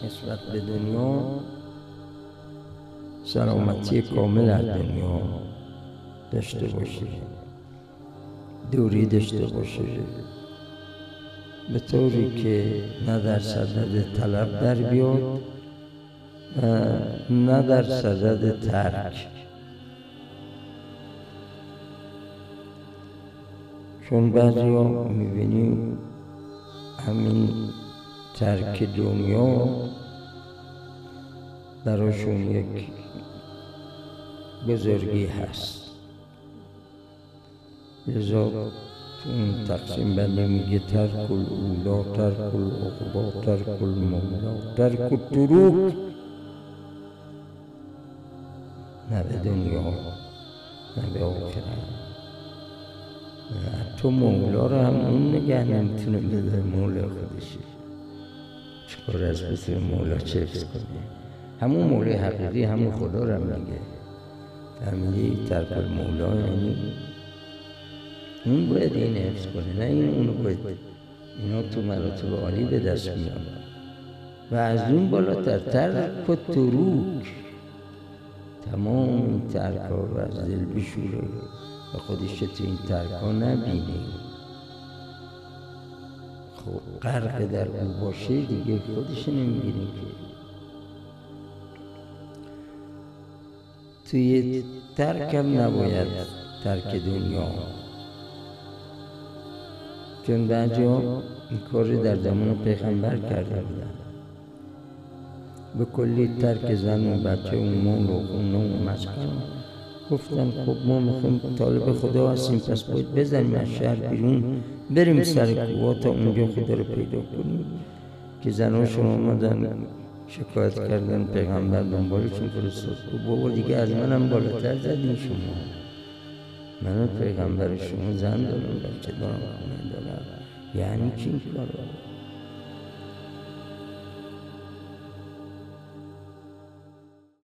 نسبت به دنیا سلامتی کامل از دنیا داشته باشه، دوری داشته باشه، به طوری که نه در صدد طلب در بیاد و نه در صدد ترک. چون بعضی ها میبینی همین ترک دنیا براشون یک بزرگی هست. لذا تو این تقسیم بندی میگه ترک الاولا، ترک العقبا، ترک المولا، ترک التروک. نه به دنیا نه به آخرت. تو مولا رو هم اون نگه نمیتونه بده، مولا خودشه. چکار از بسر مولا چه حفظ کنه؟ همون مولای حقیقی همون خدا رو هم میگه. فهمیدی؟ ترک المولا یعنی اون باید این حفظ کنه، نه این اونو باید. اینا تو مراتب عالی به دست میاد و از اون بالاتر ترک و تروک، تمام این ترک ها رو از دل بشوره و خودش تو این ترک ها نبینه. خب غرق در او باشه دیگه خودش نمیبینه که. توی ترک هم نباید ترک دنیا، چون بعضی ها این کار در زمان پیغمبر کرده بودن، به کلی ترک زن و بچه و مال و خونه و مسکن. گفتن خب ما میخوایم طالب خدا هستیم، پس باید بزنیم از شهر بیرون، بریم سر کوها تا اونجا خدا رو پیدا کنیم. که زناشون آمدن شکایت کردن، پیغمبر دنبالشون فرستاد. بابا دیگه از منم بالاتر زدین شما، من پیغمبر شما زن دارم، بچه دارم، خونه دارم، یعنی چی این کارو؟